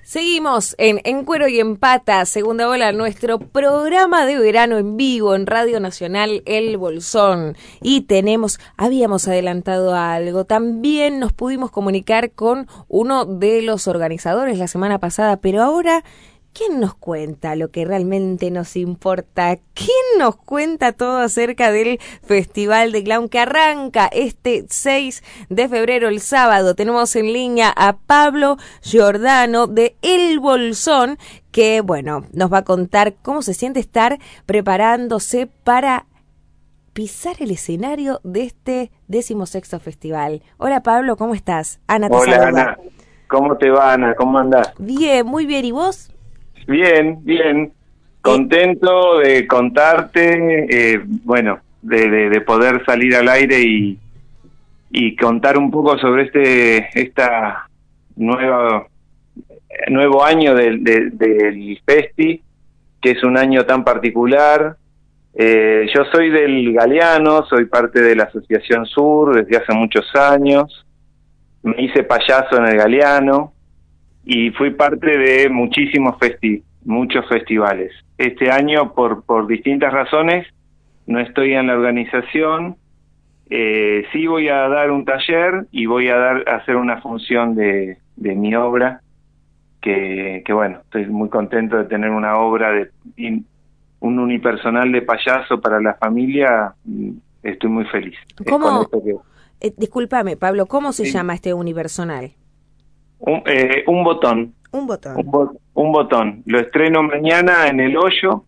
Seguimos en Cuero y en Pata, segunda ola, nuestro programa de verano en vivo en Radio Nacional El Bolsón. Y habíamos adelantado algo, también nos pudimos comunicar con uno de los organizadores la semana pasada, pero ahora, ¿quién nos cuenta lo que realmente nos importa? ¿Quién nos cuenta todo acerca del Festival de Clown que arranca este 6 de febrero, el sábado? Tenemos en línea a Pablo Giordano de El Bolsón, que, bueno, nos va a contar cómo se siente estar preparándose para pisar el escenario de este 16º festival. Hola, Pablo, ¿cómo estás? Ana te saluda. Hola, Ana. ¿Cómo te va, Ana? ¿Cómo andás? Bien, muy bien. ¿Y vos? Bien, bien. Contento de contarte, de poder salir al aire y contar un poco sobre esta nuevo año del Festi, que es un año tan particular. Yo soy del Galeano, soy parte de la Asociación Sur desde hace muchos años. Me hice payaso en el Galeano y fui parte de muchos festivales. Este año, por distintas razones, no estoy en la organización. Sí voy a dar un taller y voy a hacer una función de mi obra, que bueno, estoy muy contento de tener una obra un unipersonal de payaso para la familia. Estoy muy feliz. ¿Cómo? Discúlpame, Pablo, ¿cómo se llama este unipersonal? Un botón. Un botón. Un botón. Lo estreno mañana en El Hoyo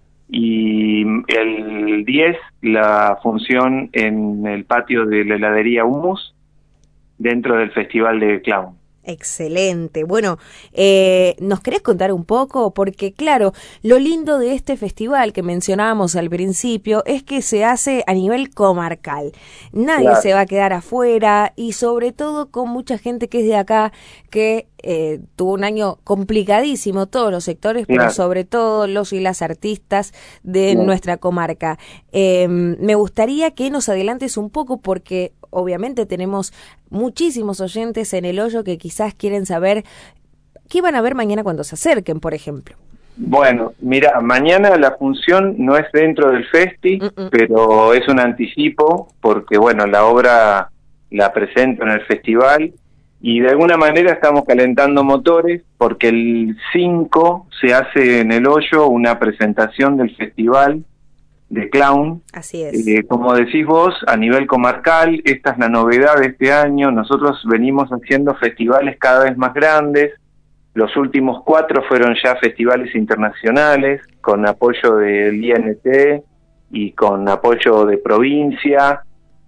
y el 10 la función en el patio de la heladería Humus dentro del Festival de Clown. Excelente. Bueno, ¿nos querés contar un poco? Porque claro, lo lindo de este festival que mencionábamos al principio es que se hace a nivel comarcal. Nadie Claro. se va a quedar afuera y sobre todo con mucha gente que es de acá, que tuvo un año complicadísimo, todos los sectores, pero Claro. sobre todo los y las artistas de Claro. nuestra comarca. Me gustaría que nos adelantes un poco porque obviamente tenemos muchísimos oyentes en El Hoyo que quizás quieren saber qué van a ver mañana cuando se acerquen, por ejemplo. Bueno, mira, mañana la función no es dentro del Festi, pero es un anticipo porque, bueno, la obra la presento en el festival y de alguna manera estamos calentando motores porque el 5 se hace en El Hoyo una presentación del festival de Clown. Así es. Como decís vos, a nivel comarcal, esta es la novedad de este año. Nosotros venimos haciendo festivales cada vez más grandes. Los últimos 4 fueron ya festivales internacionales, con apoyo del INT y con apoyo de provincia,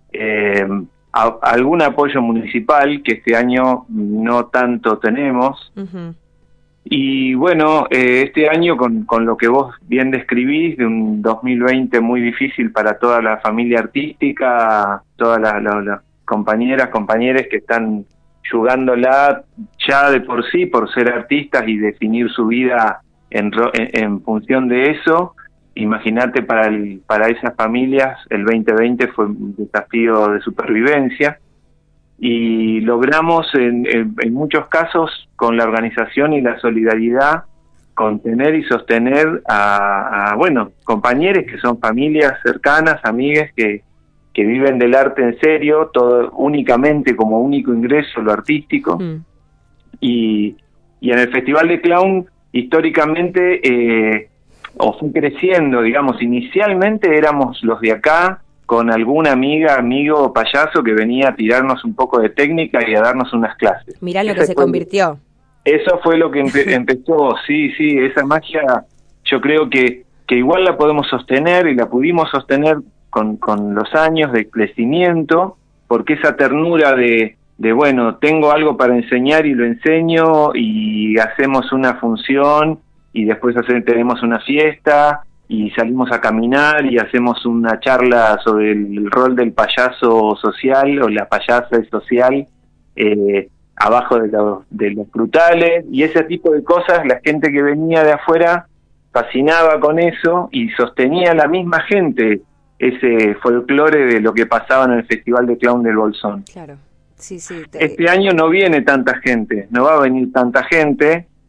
algún apoyo municipal, que este año no tanto tenemos. Uh-huh. Y bueno, este año con lo que vos bien describís, de un 2020 muy difícil para toda la familia artística, todas las compañeros que están jugándola ya de por sí por ser artistas y definir su vida en función de eso. Imagínate para esas familias el 2020 fue un desafío de supervivencia y logramos en muchos casos con la organización y la solidaridad contener y sostener a compañeros que son familias cercanas, amigues que viven del arte en serio, todo únicamente como único ingreso lo artístico. Y en el Festival de Clown históricamente fue creciendo, digamos, inicialmente éramos los de acá con alguna amigo payaso que venía a tirarnos un poco de técnica y a darnos unas clases. Mirá lo que se convirtió. Eso fue lo que empezó, sí, esa magia yo creo que igual la podemos sostener y la pudimos sostener con los años de crecimiento, porque esa ternura de bueno, tengo algo para enseñar y lo enseño y hacemos una función y después tenemos una fiesta y salimos a caminar y hacemos una charla sobre el rol del payaso social o la payasa social abajo de los brutales y ese tipo de cosas. La gente que venía de afuera fascinaba con eso y sostenía la misma gente ese folclore de lo que pasaba en el Festival de Clown del Bolsón. Claro, sí. Este año no viene tanta gente, no va a venir tanta gente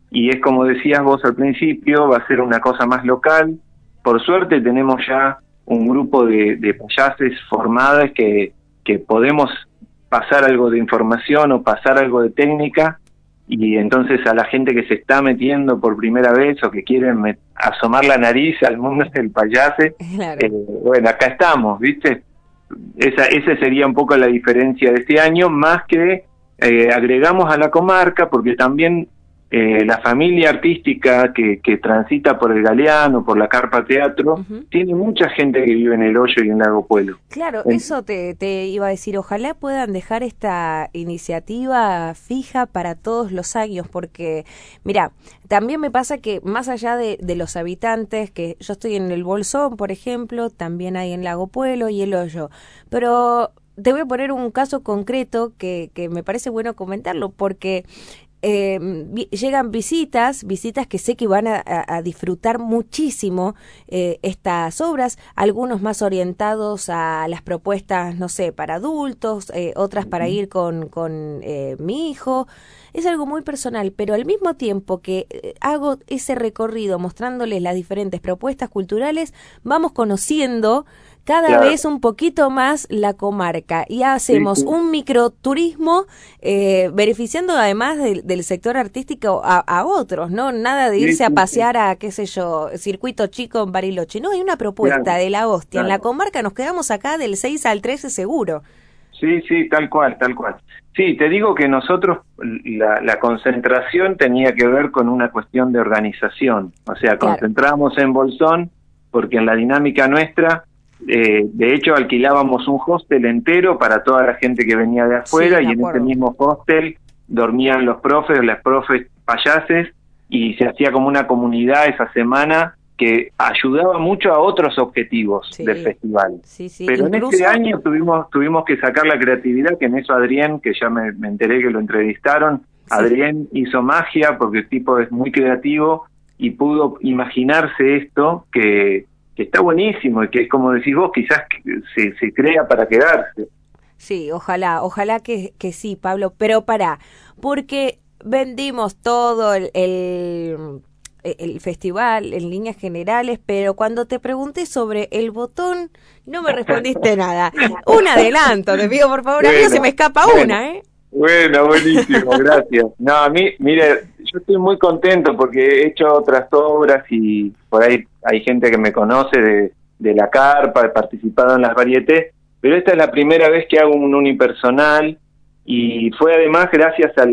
y es como decías vos al principio, va a ser una cosa más local. Por suerte tenemos ya un grupo de payases formadas que podemos pasar algo de información o pasar algo de técnica, y entonces a la gente que se está metiendo por primera vez o que quieren asomar la nariz al mundo del payase, claro. Bueno, acá estamos, ¿viste? Esa sería un poco la diferencia de este año, más que agregamos a la comarca, porque también la familia artística que transita por el Galeano, por la Carpa Teatro, tiene mucha gente que vive en El Hoyo y en Lago Puelo. Claro, eso te iba a decir, ojalá puedan dejar esta iniciativa fija para todos los años, porque, mira, también me pasa que más allá de los habitantes, que yo estoy en el Bolsón, por ejemplo, también hay en Lago Puelo y El Hoyo, pero te voy a poner un caso concreto que me parece bueno comentarlo, porque llegan visitas que sé que van a disfrutar muchísimo estas obras, algunos más orientados a las propuestas, no sé, para adultos, otras para ir con mi hijo. Es algo muy personal, pero al mismo tiempo que hago ese recorrido mostrándoles las diferentes propuestas culturales, vamos conociendo cada vez un poquito más la comarca y hacemos un microturismo beneficiando además del sector artístico a otros, ¿no? Nada de irse a pasear a, qué sé yo, Circuito Chico en Bariloche. No, hay una propuesta de la hostia. En la comarca nos quedamos acá del 6 al 13 seguro. Sí, tal cual. Sí, te digo que nosotros, la concentración tenía que ver con una cuestión de organización. O sea, concentramos en Bolsón porque en la dinámica nuestra, de hecho alquilábamos un hostel entero para toda la gente que venía de afuera, y en ese mismo hostel dormían los profes, las profes payases, y se hacía como una comunidad esa semana que ayudaba mucho a otros objetivos del festival. Pero incluso en este año tuvimos que sacar la creatividad, que en eso Adrián, que ya me enteré que lo entrevistaron, Adrián hizo magia porque el tipo es muy creativo y pudo imaginarse esto que está buenísimo y que, como decís vos, quizás se crea para quedarse. Sí, ojalá que sí, Pablo, pero porque vendimos todo el festival en líneas generales, pero cuando te pregunté sobre el botón, no me respondiste nada. Un adelanto, te pido por favor, a mí se me escapa una, ¿eh? Bueno, buenísimo, gracias. No, a mí, mire, yo estoy muy contento porque he hecho otras obras y por ahí hay gente que me conoce de la carpa, he participado en las varietés, pero esta es la primera vez que hago un unipersonal, y fue además gracias a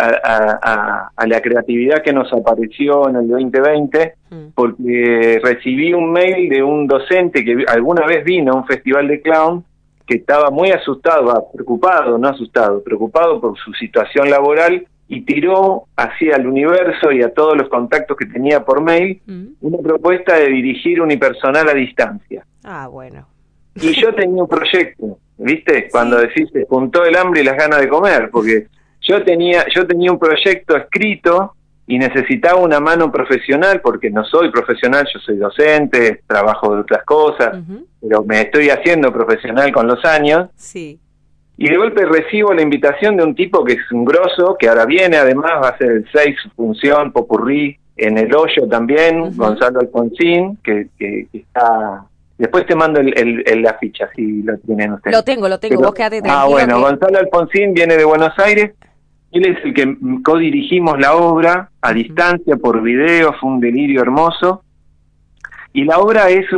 la creatividad que nos apareció en el 2020, porque recibí un mail de un docente que alguna vez vino a un festival de clown, que estaba muy asustado, preocupado por su situación laboral, y tiró hacia el universo y a todos los contactos que tenía por mail una propuesta de dirigir unipersonal a distancia. Ah, bueno. Y yo tenía un proyecto, ¿viste? Cuando decís, se juntó el hambre y las ganas de comer, porque yo tenía un proyecto escrito y necesitaba una mano profesional, porque no soy profesional, yo soy docente, trabajo de otras cosas, pero me estoy haciendo profesional con los años. Sí. Y de golpe recibo la invitación de un tipo que es un grosso, que ahora viene, además va a hacer el 6 función popurrí en El Hoyo también, Gonzalo Alfonsín, que está... Después te mando la ficha, si lo tienen ustedes. Lo tengo, vos quédate tranquilo. Bueno, Gonzalo Alfonsín viene de Buenos Aires, él es el que codirigimos la obra a distancia, por video, fue un delirio hermoso, y la obra es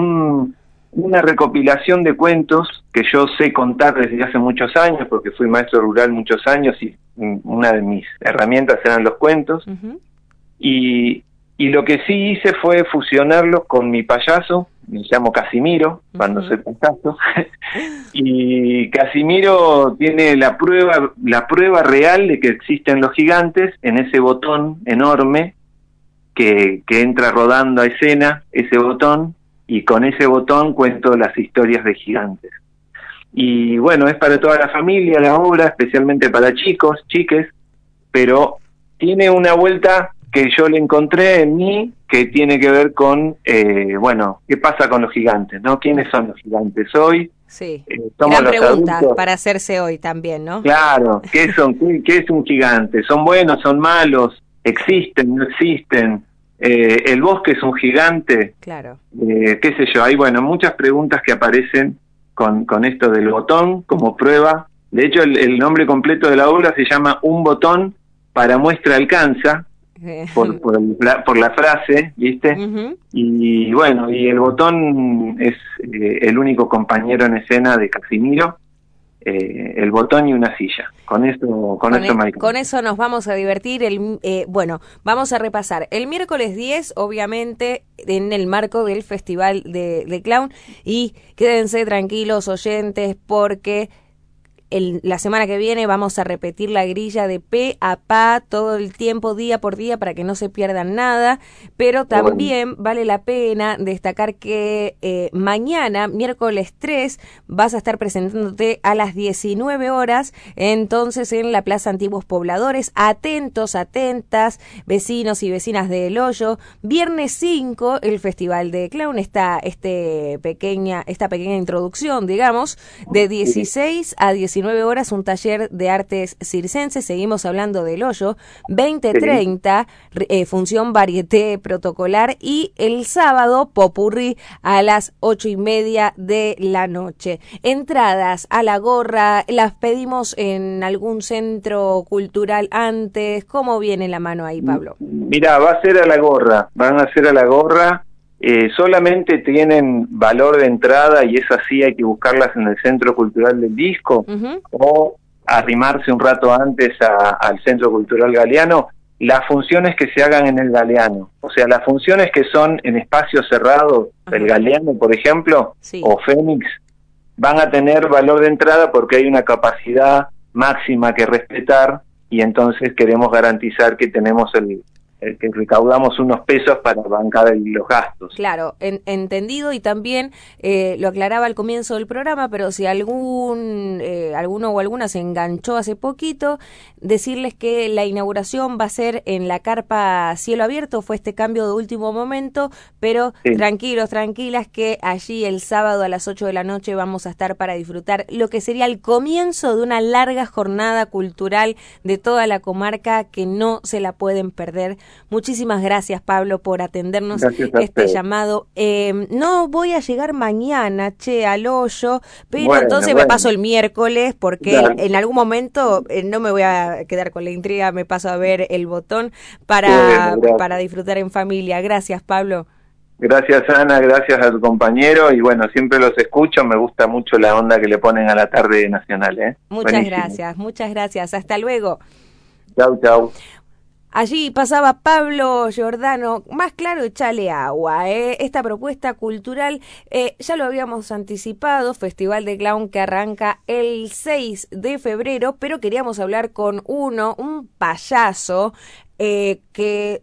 una recopilación de cuentos que yo sé contar desde hace muchos años, porque fui maestro rural muchos años, y una de mis herramientas eran los cuentos, y lo que sí hice fue fusionarlos con mi payaso. Me llamo Casimiro, cuando soy payaso, y Casimiro tiene la prueba real de que existen los gigantes en ese botón enorme que entra rodando a escena, ese botón, y con ese botón cuento las historias de gigantes. Y bueno, es para toda la familia la obra, especialmente para chicos, chiques, pero tiene una vuelta que yo le encontré en mí, que tiene que ver con, ¿qué pasa con los gigantes, no? ¿Quiénes son los gigantes hoy? Sí, somos gran los pregunta adultos. Para hacerse hoy también, ¿no? Claro, ¿qué es un gigante? ¿Son buenos, son malos? existen, no existen, el bosque es un gigante, claro. Qué sé yo, hay muchas preguntas que aparecen con esto del botón como prueba. De hecho, el nombre completo de la obra se llama Un botón para muestra alcanza, por la frase, ¿viste? Uh-huh. Y bueno, y el botón es el único compañero en escena de Casimiro, el botón y una silla. Con eso nos vamos a divertir. Bueno, vamos a repasar. El miércoles 10, obviamente, en el marco del Festival de Clown. Y quédense tranquilos, oyentes, porque la semana que viene vamos a repetir la grilla de pe a pa todo el tiempo, día por día, para que no se pierdan nada, pero también vale la pena destacar que mañana, miércoles 3, vas a estar presentándote a las 19 horas, entonces en la Plaza Antiguos Pobladores. Atentos, atentas, vecinos y vecinas de El Hoyo. Viernes 5, el Festival de Clown, esta pequeña introducción, digamos, de 16 a 19 horas, un taller de artes circenses. Seguimos hablando del Hoyo. 20:30, función varieté protocolar, y el sábado popurrí a las 8:30 de la noche. Entradas a la gorra, las pedimos en algún centro cultural antes. ¿Cómo viene la mano ahí, Pablo? Mira, van a ser a la gorra. Solamente tienen valor de entrada, y es así, hay que buscarlas en el Centro Cultural del Disco, uh-huh, o arrimarse un rato antes al Centro Cultural Galeano. Las funciones que se hagan en el Galeano, o sea, las funciones que son en espacios cerrados, uh-huh, el Galeano, por ejemplo, sí, o Fénix, van a tener valor de entrada porque hay una capacidad máxima que respetar, y entonces queremos garantizar que tenemos que recaudamos unos pesos para bancar los gastos. Claro, entendido. Y también lo aclaraba al comienzo del programa, pero si alguno o alguna se enganchó hace poquito, decirles que la inauguración va a ser en la carpa Cielo Abierto. Fue este cambio de último momento, pero sí, tranquilos, tranquilas, que allí el sábado a las 8 de la noche vamos a estar para disfrutar lo que sería el comienzo de una larga jornada cultural de toda la comarca que no se la pueden perder. Muchísimas gracias, Pablo, por atendernos este llamado. No voy a llegar mañana, al Hoyo, pero entonces me paso el miércoles, porque en algún momento no me voy a quedar con la intriga, me paso a ver el botón para disfrutar en familia. Gracias, Pablo. Gracias, Ana, gracias a tu compañero, y bueno, siempre los escucho, me gusta mucho la onda que le ponen a la tarde nacional. Muchas gracias, hasta luego. Chau. Allí pasaba Pablo Giordano. Más claro, echale agua. Esta propuesta cultural, ya lo habíamos anticipado, Festival de Clown que arranca el 6 de febrero, pero queríamos hablar con un payaso que...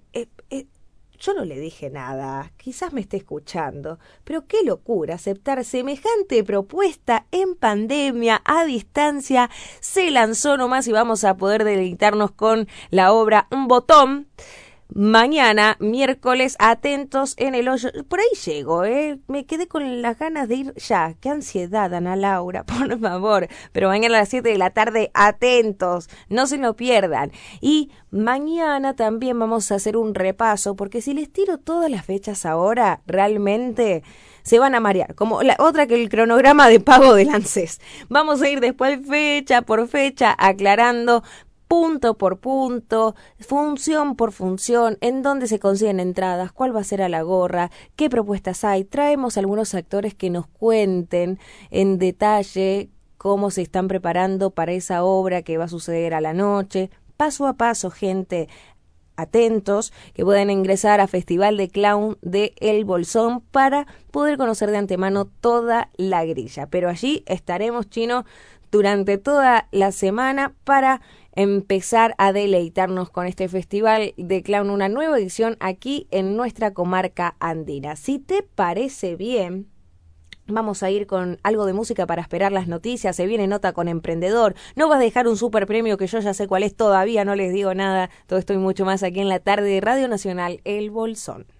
yo no le dije nada, quizás me esté escuchando, pero qué locura aceptar semejante propuesta en pandemia, a distancia. Se lanzó nomás, y vamos a poder deleitarnos con la obra Un botón. Mañana, miércoles, atentos en El Hoyo. Por ahí llego, me quedé con las ganas de ir ya. Qué ansiedad, Ana Laura, por favor. Pero mañana a las 7 de la tarde, atentos, no se lo pierdan. Y mañana también vamos a hacer un repaso, porque si les tiro todas las fechas ahora, realmente se van a marear, como la otra que el cronograma de pago del ANSES. Vamos a ir después fecha por fecha aclarando, punto por punto, función por función, en dónde se consiguen entradas, cuál va a ser a la gorra, qué propuestas hay. Traemos algunos actores que nos cuenten en detalle cómo se están preparando para esa obra que va a suceder a la noche. Paso a paso, gente, atentos, que pueden ingresar a Festival de Clown de El Bolsón para poder conocer de antemano toda la grilla. Pero allí estaremos, Chino, durante toda la semana para empezar a deleitarnos con este Festival de Clown, una nueva edición aquí en nuestra comarca andina. Si te parece bien, vamos a ir con algo de música para esperar las noticias. Se viene Nota con Emprendedor. No vas a dejar un super premio que yo ya sé cuál es, todavía no les digo nada. Todo esto y mucho más aquí en la tarde de Radio Nacional El Bolsón.